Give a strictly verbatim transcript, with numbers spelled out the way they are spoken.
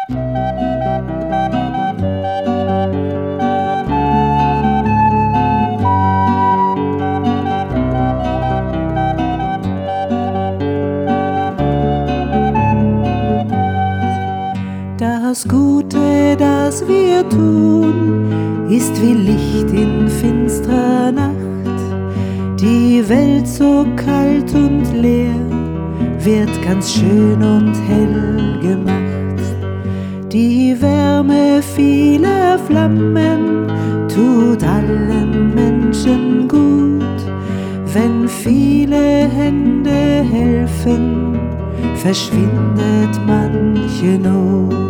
Das Gute, das wir tun, ist wie Licht in finsterer Nacht. Die Welt so kalt und leer wird ganz schön und hell gemacht. Die Wärme vieler Flammen tut allen Menschen gut. Wenn viele Hände helfen, verschwindet manche Not.